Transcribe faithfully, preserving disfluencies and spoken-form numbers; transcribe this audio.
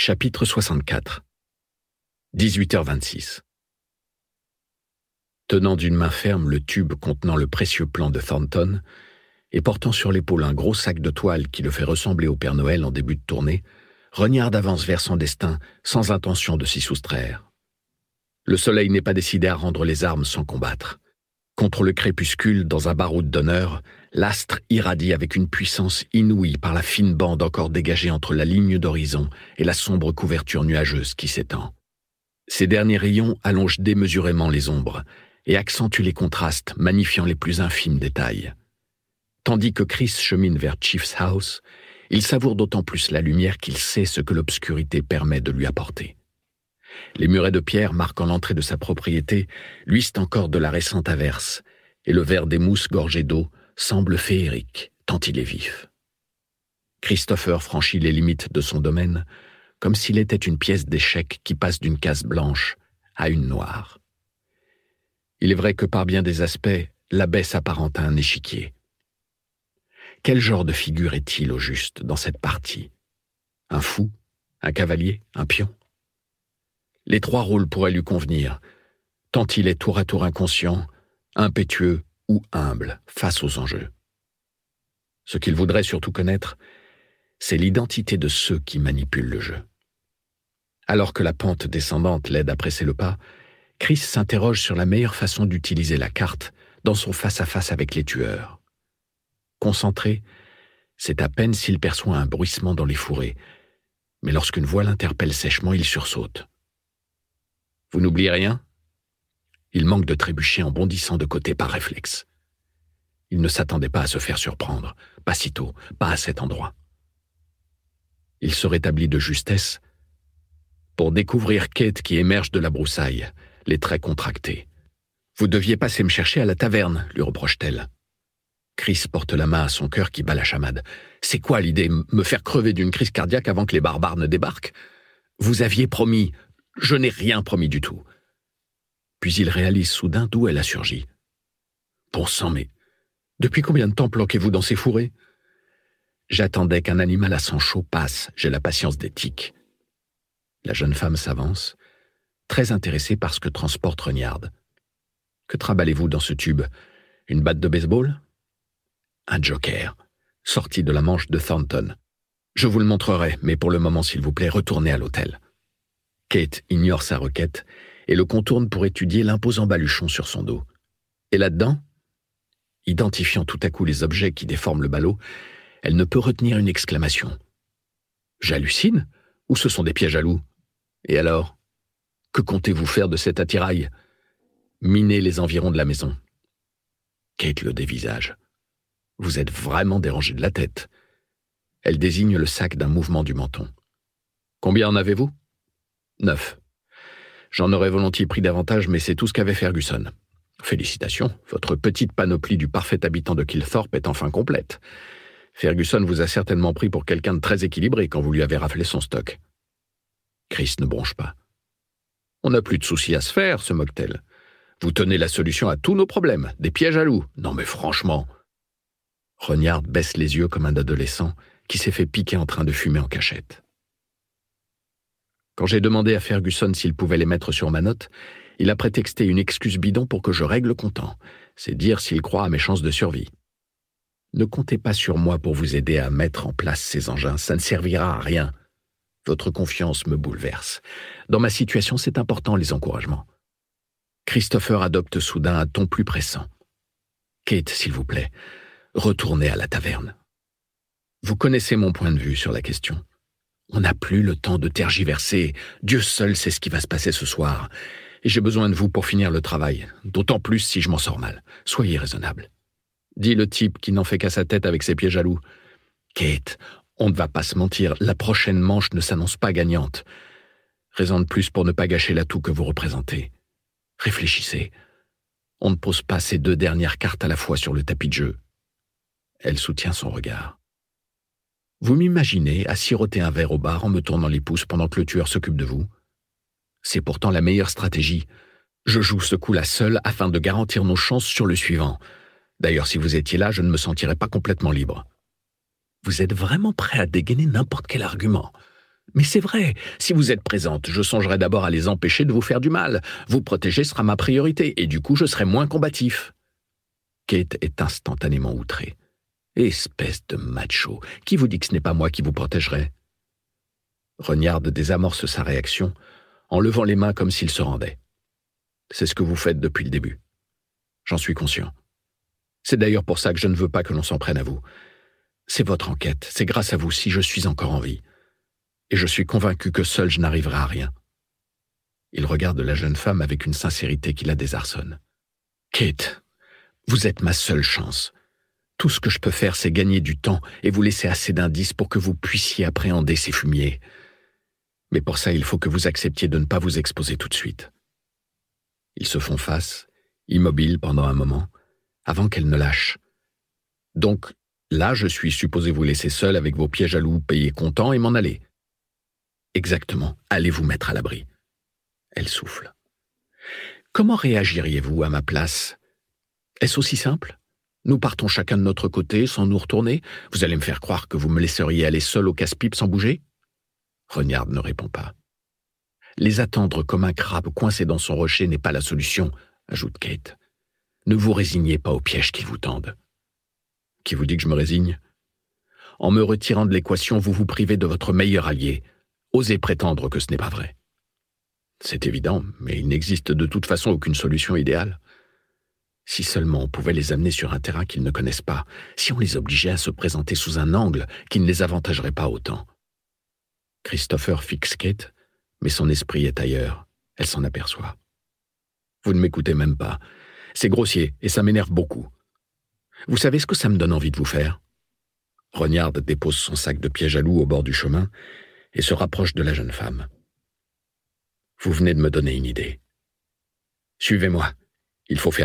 Chapitre soixante-quatre. dix-huit heures vingt-six. Tenant d'une main ferme le tube contenant le précieux plan de Thornton et portant sur l'épaule un gros sac de toile qui le fait ressembler au Père Noël en début de tournée, Ronyard avance vers son destin sans intention de s'y soustraire. Le soleil n'est pas décidé à rendre les armes sans combattre. Contre le crépuscule, dans un baroud d'honneur, l'astre irradie avec une puissance inouïe par la fine bande encore dégagée entre la ligne d'horizon et la sombre couverture nuageuse qui s'étend. Ces derniers rayons allongent démesurément les ombres et accentuent les contrastes, magnifiant les plus infimes détails. Tandis que Chris chemine vers Chief's House, il savoure d'autant plus la lumière qu'il sait ce que l'obscurité permet de lui apporter. Les murets de pierre marquant l'entrée de sa propriété luisent encore de la récente averse, et le verre des mousses gorgées d'eau semble féerique, tant il est vif. Christopher franchit les limites de son domaine, comme s'il était une pièce d'échecs qui passe d'une case blanche à une noire. Il est vrai que par bien des aspects, la baie s'apparente à un échiquier. Quel genre de figure est-il au juste dans cette partie? Un fou? Un cavalier? Un pion? Les trois rôles pourraient lui convenir, tant il est tour à tour inconscient, impétueux ou humble face aux enjeux. Ce qu'il voudrait surtout connaître, c'est l'identité de ceux qui manipulent le jeu. Alors que la pente descendante l'aide à presser le pas, Chris s'interroge sur la meilleure façon d'utiliser la carte dans son face-à-face avec les tueurs. Concentré, c'est à peine s'il perçoit un bruissement dans les fourrés, mais lorsqu'une voix l'interpelle sèchement, il sursaute. Vous n'oubliez rien? Il manque de trébucher en bondissant de côté par réflexe. Il ne s'attendait pas à se faire surprendre, pas si tôt, pas à cet endroit. Il se rétablit de justesse pour découvrir Kate qui émerge de la broussaille, les traits contractés. « Vous deviez passer me chercher à la taverne », lui reproche-t-elle. Chris porte la main à son cœur qui bat la chamade. « C'est quoi l'idée? Me faire crever d'une crise cardiaque avant que les barbares ne débarquent? Vous aviez promis... » « Je n'ai rien promis du tout. » Puis il réalise soudain d'où elle a surgi. « Bon sang, mais depuis combien de temps planquez-vous dans ces fourrés? » J'attendais qu'un animal à sang chaud passe, j'ai la patience des tiques. La jeune femme s'avance, très intéressée par ce que transporte Ronyard. « Que traballez-vous dans ce tube? Une batte de baseball? » Un joker, sorti de la manche de Thornton. « Je vous le montrerai, mais pour le moment, s'il vous plaît, retournez à l'hôtel. » Kate ignore sa requête et le contourne pour étudier l'imposant baluchon sur son dos. Et là-dedans, identifiant tout à coup les objets qui déforment le ballot, elle ne peut retenir une exclamation. « J'hallucine? Ou ce sont des pièges à loups? Et alors? Que comptez-vous faire de cet attirail? Miner les environs de la maison. » Kate le dévisage. « Vous êtes vraiment dérangé de la tête. » Elle désigne le sac d'un mouvement du menton. « Combien en avez-vous? » Neuf. J'en aurais volontiers pris davantage, mais c'est tout ce qu'avait Ferguson. Félicitations, votre petite panoplie du parfait habitant de Killthorpe est enfin complète. Ferguson vous a certainement pris pour quelqu'un de très équilibré quand vous lui avez raflé son stock. Chris ne bronche pas. On n'a plus de soucis à se faire, se moque-t-elle. Vous tenez la solution à tous nos problèmes, des pièges à loups. Non mais franchement. Ronyard baisse les yeux comme un adolescent qui s'est fait piquer en train de fumer en cachette. Quand j'ai demandé à Ferguson s'il pouvait les mettre sur ma note, il a prétexté une excuse bidon pour que je règle comptant. C'est dire s'il croit à mes chances de survie. Ne comptez pas sur moi pour vous aider à mettre en place ces engins, ça ne servira à rien. Votre confiance me bouleverse. Dans ma situation, c'est important, les encouragements. Christopher adopte soudain un ton plus pressant. Kate, s'il vous plaît, retournez à la taverne. Vous connaissez mon point de vue sur la question. On n'a plus le temps de tergiverser. Dieu seul sait ce qui va se passer ce soir. Et j'ai besoin de vous pour finir le travail, d'autant plus si je m'en sors mal. Soyez raisonnable. Dit le type qui n'en fait qu'à sa tête avec ses pieds jaloux. Kate, on ne va pas se mentir, la prochaine manche ne s'annonce pas gagnante. Raison de plus pour ne pas gâcher l'atout que vous représentez. Réfléchissez. On ne pose pas ces deux dernières cartes à la fois sur le tapis de jeu. Elle soutient son regard. Vous m'imaginez à siroter un verre au bar en me tournant les pouces pendant que le tueur s'occupe de vous? C'est pourtant la meilleure stratégie. Je joue ce coup-là seul afin de garantir nos chances sur le suivant. D'ailleurs, si vous étiez là, je ne me sentirais pas complètement libre. Vous êtes vraiment prêt à dégainer n'importe quel argument. Mais c'est vrai, si vous êtes présente, je songerai d'abord à les empêcher de vous faire du mal. Vous protéger sera ma priorité, et du coup je serai moins combatif. » Kate est instantanément outrée. « Espèce de macho, qui vous dit que ce n'est pas moi qui vous protégerai ?» Ronyard désamorce sa réaction en levant les mains comme s'il se rendait. « C'est ce que vous faites depuis le début. J'en suis conscient. C'est d'ailleurs pour ça que je ne veux pas que l'on s'en prenne à vous. C'est votre enquête, c'est grâce à vous si je suis encore en vie. Et je suis convaincu que seul je n'arriverai à rien. » Il regarde la jeune femme avec une sincérité qui la désarçonne. « Kate, vous êtes ma seule chance. Tout ce que je peux faire, c'est gagner du temps et vous laisser assez d'indices pour que vous puissiez appréhender ces fumiers. Mais pour ça, il faut que vous acceptiez de ne pas vous exposer tout de suite. » Ils se font face, immobiles pendant un moment, avant qu'elle ne lâche. « Donc, là, je suis supposé vous laisser seul avec vos pièges à loups, payer comptant et m'en aller. » « Exactement, allez vous mettre à l'abri. » Elle souffle. « Comment réagiriez-vous à ma place? Est-ce aussi simple? Nous partons chacun de notre côté sans nous retourner? Vous allez me faire croire que vous me laisseriez aller seul au casse-pipe sans bouger ?» Ronyard ne répond pas. « Les attendre comme un crabe coincé dans son rocher n'est pas la solution, » ajoute Kate. « Ne vous résignez pas aux pièges qu'ils vous tendent. » « Qui vous dit que je me résigne? En me retirant de l'équation, vous vous privez de votre meilleur allié. Osez prétendre que ce n'est pas vrai. » C'est évident, mais il n'existe de toute façon aucune solution idéale. Si seulement on pouvait les amener sur un terrain qu'ils ne connaissent pas, si on les obligeait à se présenter sous un angle qui ne les avantagerait pas autant. Christopher fixe Kate, mais son esprit est ailleurs. Elle s'en aperçoit. « Vous ne m'écoutez même pas. C'est grossier et ça m'énerve beaucoup. Vous savez ce que ça me donne envie de vous faire ?» Ronyard dépose son sac de pièges à loups au bord du chemin et se rapproche de la jeune femme. « Vous venez de me donner une idée. Suivez-moi, il faut faire vite. »